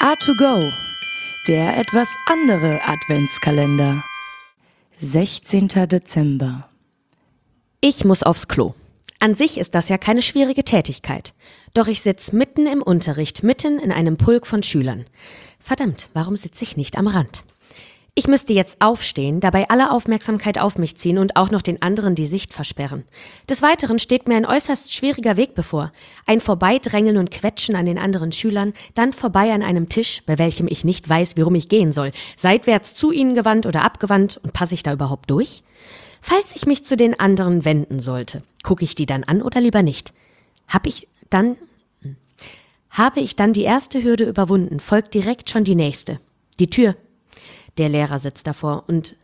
A2Go, der etwas andere Adventskalender. 16. Dezember. Ich muss aufs Klo. An sich ist das ja keine schwierige Tätigkeit. Doch ich sitze mitten im Unterricht, mitten in einem Pulk von Schülern. Verdammt, warum sitze ich nicht am Rand? Ich müsste jetzt aufstehen, dabei alle Aufmerksamkeit auf mich ziehen und auch noch den anderen die Sicht versperren. Des Weiteren steht mir ein äußerst schwieriger Weg bevor. Ein Vorbeidrängeln und Quetschen an den anderen Schülern, dann vorbei an einem Tisch, bei welchem ich nicht weiß, worum ich gehen soll. Seitwärts zu ihnen gewandt oder abgewandt, und passe ich da überhaupt durch? Falls ich mich zu den anderen wenden sollte, gucke ich die dann an oder lieber nicht? Habe ich dann die erste Hürde überwunden, folgt direkt schon die nächste. Die Tür. Der Lehrer sitzt davor und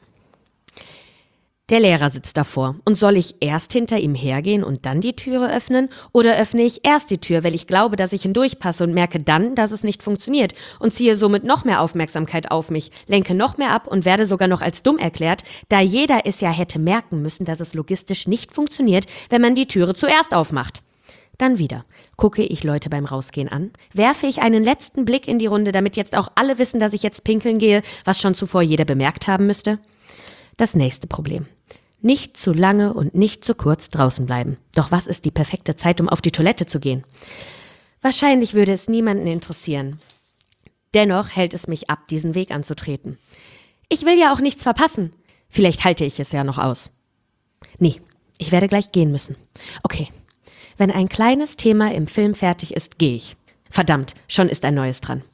soll ich erst hinter ihm hergehen und dann die Türe öffnen? Oder öffne ich erst die Tür, weil ich glaube, dass ich hindurchpasse und merke dann, dass es nicht funktioniert und ziehe somit noch mehr Aufmerksamkeit auf mich, lenke noch mehr ab und werde sogar noch als dumm erklärt, da jeder es ja hätte merken müssen, dass es logistisch nicht funktioniert, wenn man die Türe zuerst aufmacht. Dann wieder gucke ich Leute beim Rausgehen an, werfe ich einen letzten Blick in die Runde, damit jetzt auch alle wissen, dass ich jetzt pinkeln gehe, was schon zuvor jeder bemerkt haben müsste. Das nächste Problem. Nicht zu lange und nicht zu kurz draußen bleiben. Doch was ist die perfekte Zeit, um auf die Toilette zu gehen? Wahrscheinlich würde es niemanden interessieren. Dennoch hält es mich ab, diesen Weg anzutreten. Ich will ja auch nichts verpassen. Vielleicht halte ich es ja noch aus. Nee, ich werde gleich gehen müssen. Okay. Wenn ein kleines Thema im Film fertig ist, gehe ich. Verdammt, schon ist ein neues dran.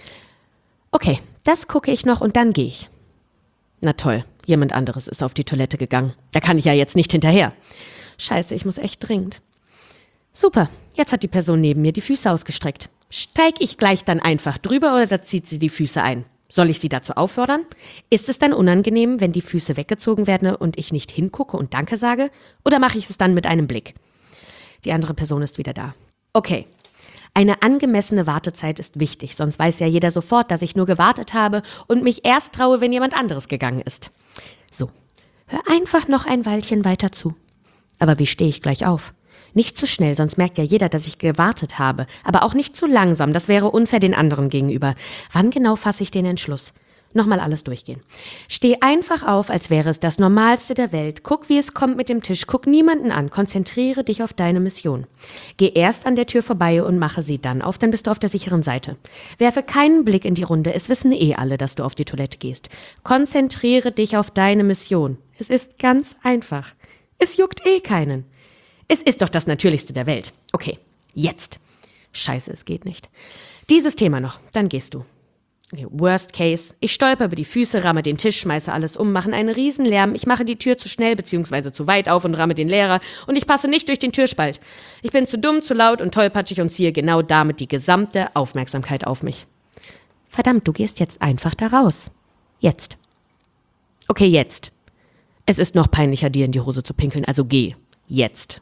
Okay, das gucke ich noch und dann gehe ich. Na toll, jemand anderes ist auf die Toilette gegangen. Da kann ich ja jetzt nicht hinterher. Scheiße, ich muss echt dringend. Super, jetzt hat die Person neben mir die Füße ausgestreckt. Steig ich gleich dann einfach drüber oder zieht sie die Füße ein? Soll ich sie dazu auffordern? Ist es dann unangenehm, wenn die Füße weggezogen werden und ich nicht hingucke und Danke sage? Oder mache ich es dann mit einem Blick? Die andere Person ist wieder da. Okay, eine angemessene Wartezeit ist wichtig, sonst weiß ja jeder sofort, dass ich nur gewartet habe und mich erst traue, wenn jemand anderes gegangen ist. So, hör einfach noch ein Weilchen weiter zu. Aber wie stehe ich gleich auf? Nicht zu schnell, sonst merkt ja jeder, dass ich gewartet habe. Aber auch nicht zu langsam, das wäre unfair den anderen gegenüber. Wann genau fasse ich den Entschluss? Nochmal alles durchgehen. Steh einfach auf, als wäre es das Normalste der Welt. Guck, wie es kommt mit dem Tisch. Guck niemanden an. Konzentriere dich auf deine Mission. Geh erst an der Tür vorbei und mache sie dann auf, dann bist du auf der sicheren Seite. Werfe keinen Blick in die Runde. Es wissen alle, dass du auf die Toilette gehst. Konzentriere dich auf deine Mission. Es ist ganz einfach. Es juckt keinen. Es ist doch das Natürlichste der Welt. Okay, jetzt. Scheiße, es geht nicht. Dieses Thema noch, dann gehst du. Okay, worst case, ich stolper über die Füße, ramme den Tisch, schmeiße alles um, mache einen Riesenlärm, ich mache die Tür zu schnell bzw. zu weit auf und ramme den Lehrer und ich passe nicht durch den Türspalt. Ich bin zu dumm, zu laut und tollpatschig und ziehe genau damit die gesamte Aufmerksamkeit auf mich. Verdammt, du gehst jetzt einfach da raus. Jetzt. Okay, jetzt. Es ist noch peinlicher, dir in die Hose zu pinkeln, also geh. Jetzt.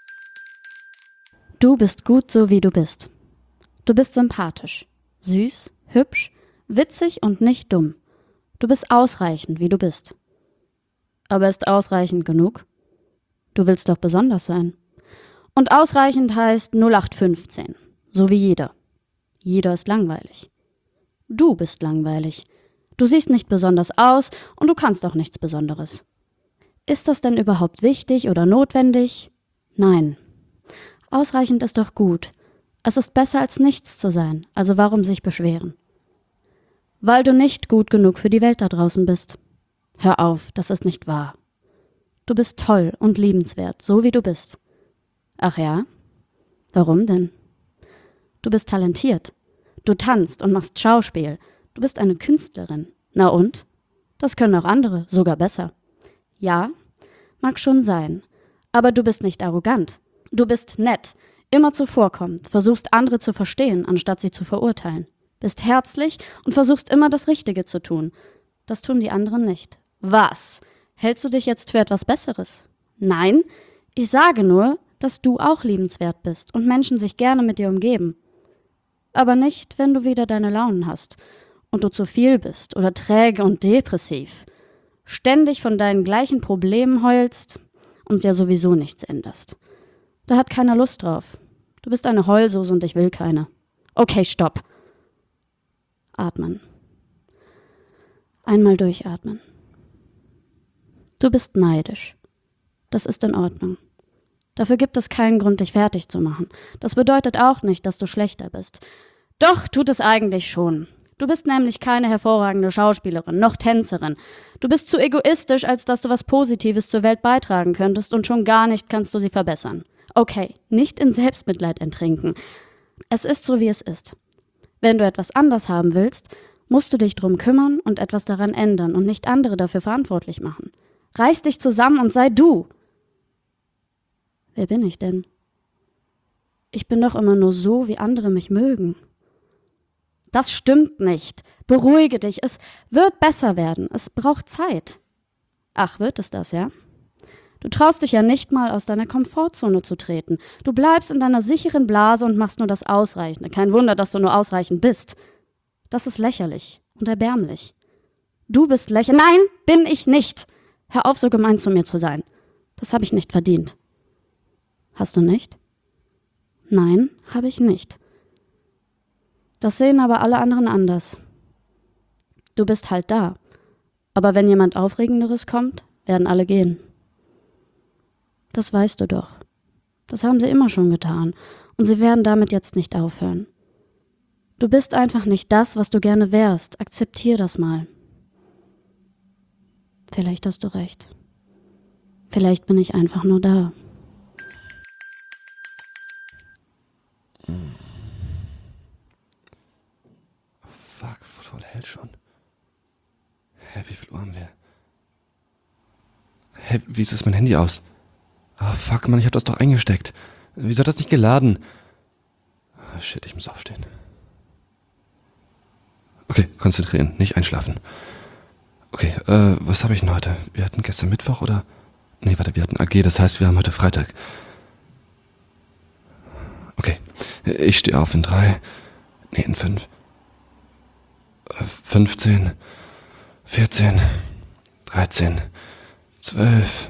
Du bist gut, so wie du bist. Du bist sympathisch, süß, hübsch, witzig und nicht dumm. Du bist ausreichend, wie du bist. Aber ist ausreichend genug? Du willst doch besonders sein. Und ausreichend heißt 0815, so wie jeder. Jeder ist langweilig. Du bist langweilig. Du siehst nicht besonders aus und du kannst auch nichts Besonderes. Ist das denn überhaupt wichtig oder notwendig? Nein. Ausreichend ist doch gut. Es ist besser als nichts zu sein, also warum sich beschweren? Weil du nicht gut genug für die Welt da draußen bist. Hör auf, das ist nicht wahr. Du bist toll und liebenswert, so wie du bist. Ach ja? Warum denn? Du bist talentiert. Du tanzt und machst Schauspiel. Du bist eine Künstlerin. Na und? Das können auch andere, sogar besser. Ja, mag schon sein. Aber du bist nicht arrogant. Du bist nett, immer zuvorkommend, versuchst andere zu verstehen, anstatt sie zu verurteilen. Bist herzlich und versuchst immer das Richtige zu tun. Das tun die anderen nicht. Was? Hältst du dich jetzt für etwas Besseres? Nein, ich sage nur, dass du auch liebenswert bist und Menschen sich gerne mit dir umgeben. Aber nicht, wenn du wieder deine Launen hast und du zu viel bist oder träge und depressiv. Ständig von deinen gleichen Problemen heulst und ja sowieso nichts änderst. Da hat keiner Lust drauf. Du bist eine Heulsuse und ich will keine. Okay, stopp. Atmen. Einmal durchatmen. Du bist neidisch. Das ist in Ordnung. Dafür gibt es keinen Grund, dich fertig zu machen. Das bedeutet auch nicht, dass du schlechter bist. Doch, tut es eigentlich schon. Du bist nämlich keine hervorragende Schauspielerin, noch Tänzerin. Du bist zu egoistisch, als dass du was Positives zur Welt beitragen könntest und schon gar nicht kannst du sie verbessern. Okay, nicht in Selbstmitleid ertrinken. Es ist so, wie es ist. Wenn du etwas anders haben willst, musst du dich drum kümmern und etwas daran ändern und nicht andere dafür verantwortlich machen. Reiß dich zusammen und sei du. Wer bin ich denn? Ich bin doch immer nur so, wie andere mich mögen. Das stimmt nicht. Beruhige dich. Es wird besser werden. Es braucht Zeit. Ach, wird es das, ja? Du traust dich ja nicht mal, aus deiner Komfortzone zu treten. Du bleibst in deiner sicheren Blase und machst nur das Ausreichende. Kein Wunder, dass du nur ausreichend bist. Das ist lächerlich und erbärmlich. Du bist lächerlich. Nein, bin ich nicht. Hör auf, so gemein zu mir zu sein. Das habe ich nicht verdient. Hast du nicht? Nein, habe ich nicht. Das sehen aber alle anderen anders. Du bist halt da. Aber wenn jemand Aufregenderes kommt, werden alle gehen. Das weißt du doch. Das haben sie immer schon getan. Und sie werden damit jetzt nicht aufhören. Du bist einfach nicht das, was du gerne wärst. Akzeptier das mal. Vielleicht hast du recht. Vielleicht bin ich einfach nur da. Fuck, voll hell schon. Hä, wie viel Uhr haben wir? Hä, wieso ist mein Handy aus? Ah, fuck, Mann, ich hab das doch eingesteckt. Wieso hat das nicht geladen? Ah, shit, ich muss aufstehen. Okay, konzentrieren, nicht einschlafen. Okay, was habe ich denn heute? Wir hatten gestern Mittwoch, oder? Nee, warte, wir hatten AG, das heißt, wir haben heute Freitag. Okay, ich stehe auf in 3, nee, in 5, 15, 14, 13, 12,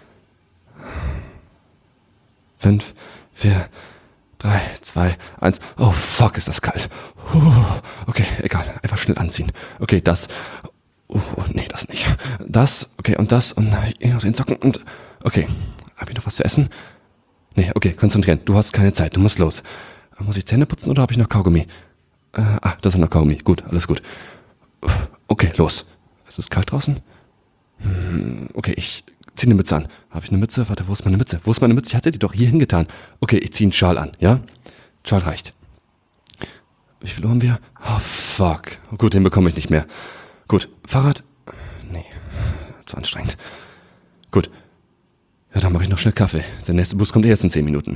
5, 4, 3, 2, 1. Oh, fuck, ist das kalt. Okay, egal, einfach schnell anziehen. Okay, das. Nee, das nicht. Das, okay, und das, und noch den Socken, und. Okay, hab ich noch was zu essen? Nee, okay, konzentrieren. Du hast keine Zeit, du musst los. Muss ich Zähne putzen oder habe ich noch Kaugummi? Das ist noch Kaugummi. Gut, alles gut. Okay, los. Es ist kalt draußen? Okay, ich zieh eine Mütze an. Habe ich eine Mütze? Warte, wo ist meine Mütze? Wo ist meine Mütze? Ich hatte die doch hier hingetan. Okay, ich ziehe einen Schal an, ja? Schal reicht. Wie viel Uhr haben wir? Oh, fuck. Gut, den bekomme ich nicht mehr. Gut, Fahrrad? Nee, zu anstrengend. Gut. Ja, dann mache ich noch schnell Kaffee. Der nächste Bus kommt erst in 10 Minuten.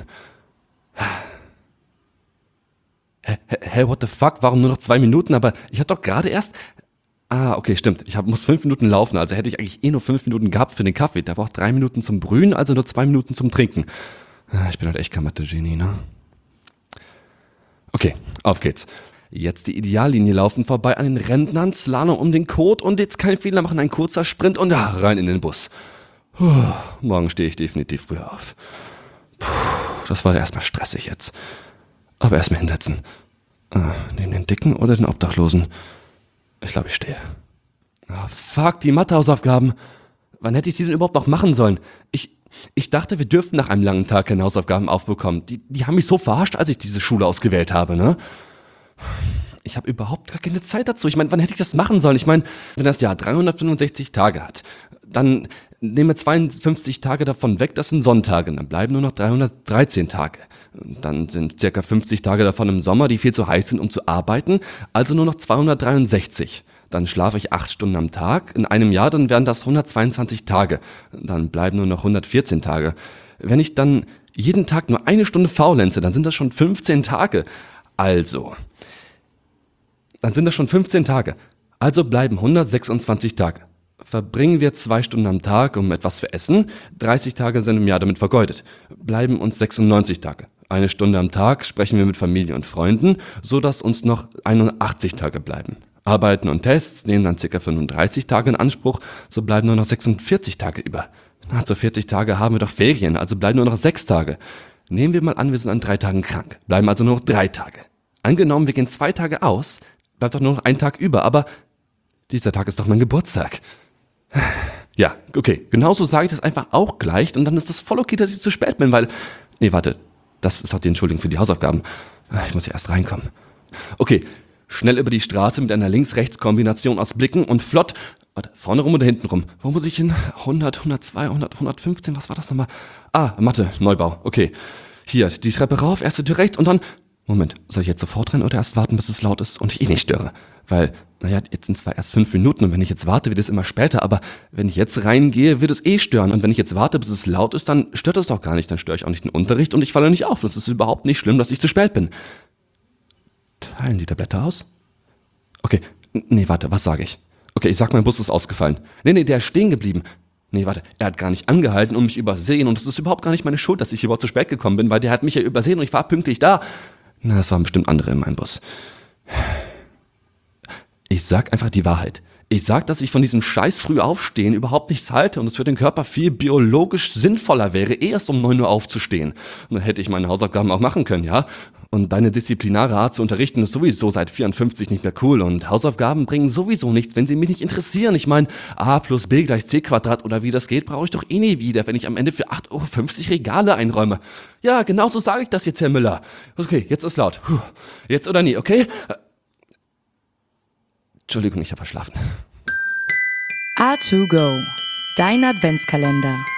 Hä, what the fuck? Warum nur noch 2 Minuten? Aber ich habe doch gerade erst... Okay, stimmt. Ich muss 5 Minuten laufen, also hätte ich eigentlich nur 5 Minuten gehabt für den Kaffee. Der braucht 3 Minuten zum Brühen, also nur 2 Minuten zum Trinken. Ich bin halt echt kein Mathe-Genie, ne? Okay, auf geht's. Jetzt die Ideallinie laufen, vorbei an den Rentnern, Slalom um den Kot und jetzt kein Fehler machen, ein kurzer Sprint und rein in den Bus. Morgen stehe ich definitiv früher auf. Das war erstmal stressig jetzt. Aber erstmal hinsetzen. Neben den Dicken oder den Obdachlosen? Ich glaube, ich stehe. Fuck, die Mathehausaufgaben. Wann hätte ich die denn überhaupt noch machen sollen? Ich dachte, wir dürften nach einem langen Tag keine Hausaufgaben aufbekommen. Die haben mich so verarscht, als ich diese Schule ausgewählt habe, ne? Ich habe überhaupt gar keine Zeit dazu. Ich meine, wann hätte ich das machen sollen? Ich meine, wenn das Jahr 365 Tage hat, dann nehmen wir 52 Tage davon weg, das sind Sonntage. Dann bleiben nur noch 313 Tage. Dann sind circa 50 Tage davon im Sommer, die viel zu heiß sind, um zu arbeiten. Also nur noch 263. Dann schlafe ich 8 Stunden am Tag. In einem Jahr, dann wären das 122 Tage. Dann bleiben nur noch 114 Tage. Wenn ich dann jeden Tag nur 1 Stunde faulenze, dann sind das schon 15 Tage. Dann sind das schon 15 Tage. Also bleiben 126 Tage. Verbringen wir 2 Stunden am Tag, um etwas zu essen. 30 Tage sind im Jahr damit vergeudet. Bleiben uns 96 Tage. 1 Stunde am Tag sprechen wir mit Familie und Freunden, sodass uns noch 81 Tage bleiben. Arbeiten und Tests nehmen dann ca. 35 Tage in Anspruch, so bleiben nur noch 46 Tage über. Also 40 Tage haben wir doch Ferien, also bleiben nur noch 6 Tage. Nehmen wir mal an, wir sind an 3 Tagen krank, bleiben also nur noch 3 Tage. Angenommen, wir gehen 2 Tage aus, bleibt doch nur noch ein Tag über, aber dieser Tag ist doch mein Geburtstag. Ja, okay, genauso sage ich das einfach auch gleich und dann ist das voll okay, dass ich zu spät bin, weil... Nee, warte, das ist doch die Entschuldigung für die Hausaufgaben. Ich muss ja erst reinkommen. Okay, schnell über die Straße mit einer Links-Rechts-Kombination aus Blicken und flott... Warte, vorne rum oder hinten rum? Wo muss ich hin? 100, 102, 100, 115, was war das nochmal? Mathe, Neubau, okay. Hier, die Treppe rauf, erste Tür rechts und dann... Moment, soll ich jetzt sofort rennen oder erst warten, bis es laut ist und ich nicht störe? Weil, naja, jetzt sind zwar erst 5 Minuten und wenn ich jetzt warte, wird es immer später, aber wenn ich jetzt reingehe, wird es stören. Und wenn ich jetzt warte, bis es laut ist, dann stört es doch gar nicht, dann störe ich auch nicht den Unterricht und ich falle nicht auf. Das ist überhaupt nicht schlimm, dass ich zu spät bin. Teilen die Tablette aus? Okay, nee, warte, was sage ich? Okay, ich sag, mein Bus ist ausgefallen. Nee, der ist stehen geblieben. Nee, warte, er hat gar nicht angehalten und mich übersehen und es ist überhaupt gar nicht meine Schuld, dass ich überhaupt zu spät gekommen bin, weil der hat mich ja übersehen und ich war pünktlich da. Na, es waren bestimmt andere in meinem Bus. Ich sag einfach die Wahrheit. Ich sag, dass ich von diesem scheiß Frühaufstehen überhaupt nichts halte und es für den Körper viel biologisch sinnvoller wäre, erst um 9 Uhr aufzustehen. Und dann hätte ich meine Hausaufgaben auch machen können, ja? Und deine disziplinare Art zu unterrichten ist sowieso seit 54 nicht mehr cool und Hausaufgaben bringen sowieso nichts, wenn sie mich nicht interessieren. Ich meine, a plus b gleich c Quadrat oder wie das geht, brauche ich doch nie wieder, wenn ich am Ende für 8,50 € Regale einräume. Ja, genau so sage ich das jetzt, Herr Müller. Okay, jetzt ist laut. Jetzt oder nie, okay? Entschuldigung, ich habe verschlafen. A2Go, dein Adventskalender.